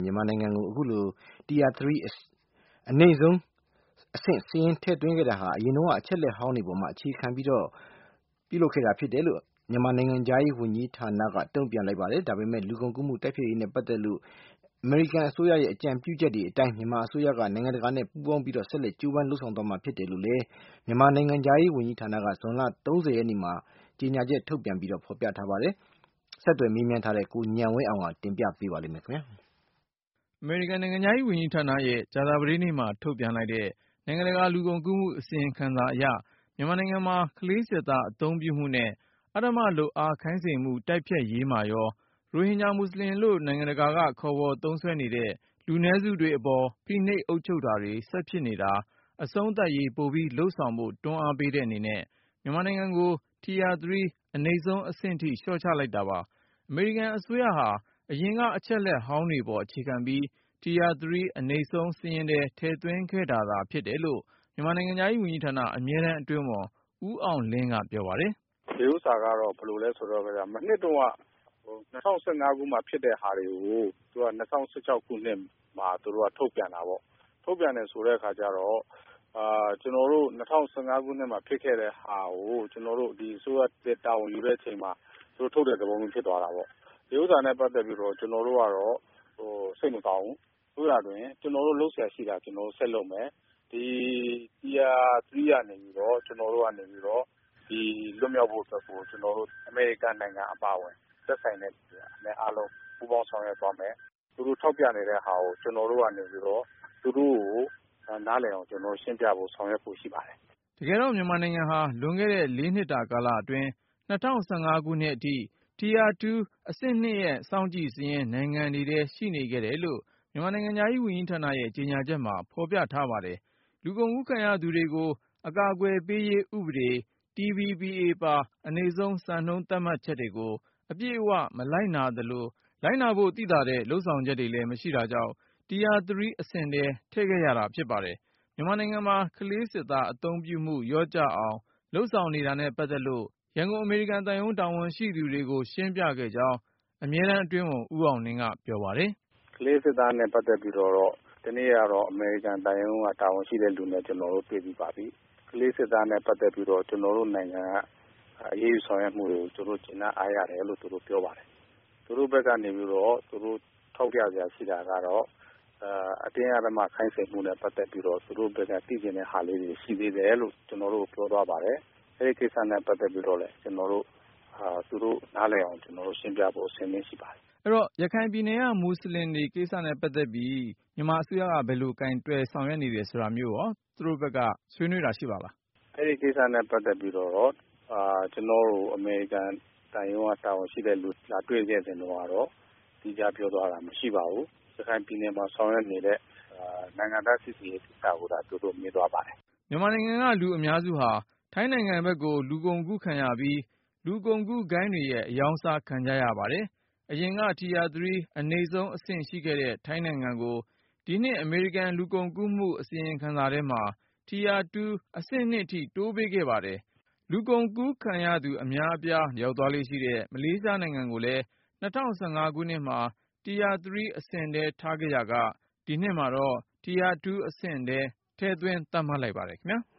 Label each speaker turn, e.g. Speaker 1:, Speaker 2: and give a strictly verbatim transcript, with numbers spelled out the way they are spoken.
Speaker 1: မြန်မာနိုင်ငံကိုအခုလို Tier 3 အနိမ့်ဆုံးအဆင့်စာရင်းထည့်သွင်းခဲ့တာဟာအရင်ကအချက်လက်ဟောင်းတွေပေါ်မှာအခြေခံပြီးတော့ပြုလုပ်ခဲ့တာဖြစ်တယ်လို့မြန်မာနိုင်ငံသားရေးဝန်ကြီးဌာနကတုံ့ပြန်လိုက်ပါတယ်။ဒါပေမဲ့လူကုန်ကူးမှုတိုက်ဖျက်ရေးနဲ့ပတ်သက်လို့အမေရိကန်အစိုးရရဲ့အကြံပြုချက်တွေအတိုင်းမြန်မာအစိုးရကနိုင်ငံတကာနဲ့ပူးပေါင်းပြီးတော့ဆက်လက်ကြိုးပမ်းလုပ်ဆောင်သွားမှာဖြစ်တယ်လို့လည်းမြန်မာနိုင်ငံသားရေးဝန်ကြီးဌာနကဇွန်လ၃၀ရက်နေ့မှာကြေညာချက်ထုတ်ပြန်ပြီးတော့ဖော်ပြထားပါတယ်။ဆက်သွယ်မေးမြန်းထားတဲ့ကိုဉာဏ်ဝင်းအောင်ကတင်ပြပေးပါလိမ့်မယ်ခင်ဗျာ
Speaker 2: ။အမေရိကန်နိုင်ငံသားရေးဝန်ကြီးဌာနရဲ့ကြာသပတေးနေ့မှာထုတ်ပြန်လိုက်တဲ့နိုင်ငံတကာလူကုန်ကူးမှုအစီရင်ခံစာအရမြန်မာနိုင်ငံမှာကလေးစစ်သားအသုံးပြုမှုနဲ့အဓမ္မလုပ်အားခိုင်းစေမှုတိုက်ဖျက်ရေးမှာရောရိုဟင်ဂျာမွတ်စလင်လို့နိုင်ငံတကာကခေါ်ဝေါ်သုံးစွဲနေတဲ့လူနည်းစုတွေအပေါ်ဖိနှိပ်အုပ်ချုပ်တာတွေဆက်ဖြစ်နေတာအဆုံးသတ်ရေးပိုပြီးလှုံ့ဆော်ဖို့တွန်းအားပေးတဲ့အနေနဲ့မြန်မာနိုင်ငံကို Tier 3 အနိမ့်ဆုံးအဆင့်ထိလျှော့ချလိုက်တာပါ။အမေရိကန်အစိုးရဟာအရင်ကအချက်လက်ဟောင်းတွေပေါ်အခြေခံပြီး Tier 3 အနိမ့်ဆုံးစာရင်းထဲထည့်သွင်းခဲ့တာသာဖြစ်တယ်လို့မြန်မာနိုင်ငံသားရေးဝန်ကြီးဌာနအမြဲတမ်းအတွင်းဝန်ဦးအောင်လင်းကပြောပါတယ်
Speaker 3: ။ဒီဥစ္စာကတော့ဘယ်လိုလဲဆိုတော့မနှစ်တုန်းက၂၀၁၅ခုမှာဖြစ်တဲ့ဟာတွေကိုသူက၂၀၁၆ခုနှစ်မှာသူတို့ကထုတ်ပြန်တာပေါ့။ထုတ်ပြန်တယ်ဆိုတဲ့အခါကျတော့အာကျွန်တော်တို့၂၀၁၅ခုနှစ်မှာဖြစ်ခဲ့တဲ့ဟာကိုကျွန်တော်တို့ဒီအစိုးရတာဝန်ယူတဲ့အချိန်မှာသူတို့ထုတ်တဲ့သဘောမျိုးဖြစ်သွားတာပေါ့။ဒီဥစ္စာနဲ့ပတ်သက်ပြီးတော့ကျွန်တော်တို့ကတော့ဟိုစိတ်မကောင်းဘူး။ဆိုရတွင်ကျွန်တော်တို့လုပ်ဆရာရှိတာကျွန်တော်တို့ဆက်လုပ်မယ်။ဒီ Tier 3ကနေပြီးတော့ကျွန်တော်တို့ကနေပြီးတော့ဒီလွတ်မြောက်ဖို့အတွက်ကိုကျွန်တော်တို့အမေရိကန်နိုင်ငံအပါအဝင်သက်ဆိုင်တဲ့နဲ့အားလုံးပူးပေါင်းဆောင်ရွက်သွားမယ်။သူတို့ထောက်ပြနေတဲ့ဟာကိုကျွန်တော်တို့ကနေပြီးတော့သူတို့ကိုနားလည်အောင်ကျွန်တော်ရှင်းပြဖို့ဆောင်ရွက်ဖို့ရှိပါတယ်
Speaker 2: ။တကယ်တော့မြန်မာနိုင်ငံဟာလွန်ခဲ့တဲ့လေးနှစ်တာကာလအတွင်း၂၀၁၅ခုနှစ်အထိ Tier 2အဆင့်နှစ်ရဲ့စောင့်ကြည့်စာရင်းနိုင်ငံတွေထဲရှိနေခဲ့တယ်လို့မြန်မာနိုင်ငံသားရေးဝန်ကြီးဌာနရဲ့ကြေညာချက်မှာဖော်ပြထားပါတယ်။လူကုန်ကူးခံရသူတွေကိုအကာအကွယ်ပေးရေးဥပဒေ T V B A ပါအနိမ့်ဆုံးစံနှုန်းသတ်မှတ်ချက်တွေကိုအပြည့်အဝမလိုက်နာသလိုလိုက်နာဖို့သိသာတဲ့လုပ်ဆောင်ချက်တွေလည်းမရှိတာကြောင့် Tier 3အဆင့်ထဲထည့်ခဲ့ရတာဖြစ်ပါတယ်။မြန်မာနိုင်ငံမှာကလေးစစ်သားအသုံးပြုမှုလျော့ကျအောင်လုပ်ဆောင်နေတာနဲ့ပတ်သက်လို့ရန်ကုန်အမေရိကန်သံရုံးတာဝန်ရှိသူတွေကိုရှင်းပြခဲ့ကြောင်းအမြဲတမ်းအတွင်းဝန်ဦးအောင်လင်းကပြောပါတယ်
Speaker 3: ။ကလေးစစ်သားနဲ့ပတ်သက်ပြီးတော့ဒီနေ့ကတော့အမေရိကန်သံရုံးကတာဝန်ရှိတဲ့လူနဲ့ကျွန်တော်တို့တွေ့ပြီးပါပြီ။ကလေးစစ်သားနဲ့ပတ်သက်ပြီးတော့ကျွန်တော်တို့နိုင်ငံကအရေးယူဆောင်ရွက်မှုတွေကိုသူတို့ကျင့်အားရတယ်လို့သူတို့ပြောပါတယ်။သူတို့ဘက်ကနေပြီးတော့သူတို့ထောက်ပြကြရှိတာကတော့အတင်းအဓမ္မခိုင်းစေမှုနဲ့ပတ်သက်ပြီးတော့သူတို့ဘက်ကတည်ကျင်တဲ့ဟာလေးတွေရှိသေးတယ်လို့ကျွန်တော်တို့ပြောသွားပါတယ်။အဲဒီကိစ္စနဲ့ပတ်သက်ပြီးတော့လည်းကျွန်တော်တို့အာသူတို့နားလည်အောင်ကျွန်တော်တို့ရှင်းပြဖို့အဆင်သင့်ရှိပါတယ်
Speaker 2: ။အဲ့တော့ရခိုင်ပြည်နယ်ကမွတ်စလင်တွေကိစ္စနဲ့ပတ်သက်ပြီးမြန်မာအစိုးရကဘယ်လိုကင်တွယ်ဆောင်ရွက်နေတယ်ဆိုတာမျိုးရောသူတို့ဘက်ကဆွေးနွေးတာရှိပါလား
Speaker 3: ။အဲဒီကိစ္စနဲ့ပတ်သက်ပြီးတော့အာကျွန်တော်တို့အမေရိကန်တန်ရုံးကတာဝန်ရှိတဲ့လူလာတွေ့ခဲ့တဲ့တော့ကတော့ဒီကြပြောသွားတာမရှိပါဘူး။ရခိုင်ပြည်နယ်မှာဆောင်ရွက်နေတဲ့နိုင်ငံသားစစ်ဆေးရေးကိစ္စကိုဒါသူတို့မြင်သွားပါတယ်
Speaker 2: ။မြန်မာနိုင်ငံကလူအများစုဟာထိုင်းနိုင်ငံဘက်ကိုလူကုန်ကူးခံရပြီးလူကုန်ကူးဂိုဏ်းတွေရဲ့အယောင်စားခံကြရပါတယ်။အရင်က Tier 3အနိမ့်ဆုံးအဆင့်ရှိခဲ့တဲ့ထိုင်းနိုင်ငံကိုဒီနှစ်အမေရိကန်လူကုန်ကူးမှုအစီရင်ခံစာထဲမှာ Tier 2အဆင့်နှစ်ထိတိုးပေးခဲ့ပါတယ်။လူကုန်ကူးခံရသူအများအပြားရောက်သွားလေ့ရှိတဲ့မလေးရှားနိုင်ငံကိုလည်း၂၀၁၅ခုနှစ်မှာ Tier 3အဆင့်ထဲထားခဲ့ရာကဒီနှစ်မှာတော့ Tier 2အဆင့်ထဲထည့်သွင်းသတ်မှတ်လိုက်ပါတယ်ခင်ဗျာ။